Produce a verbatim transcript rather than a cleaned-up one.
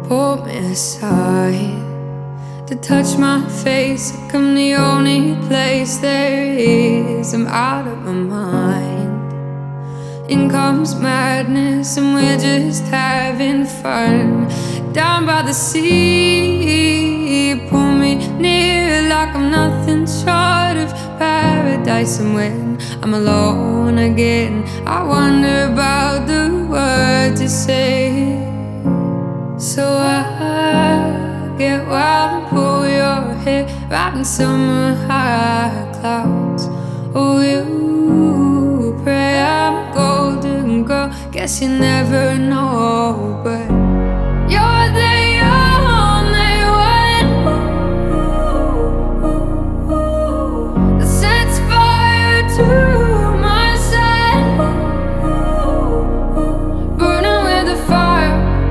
Pull me aside to touch my face, like I'm the only place there is. I'm out of my mind. In comes madness and we're just having fun. Down by the sea, pull me near like I'm nothing short of paradise. And when I'm alone again, I wonder about the words you say. So I get wild and pull your hair, riding summer high clouds. Oh, you pray I'm a golden girl, guess you never know, but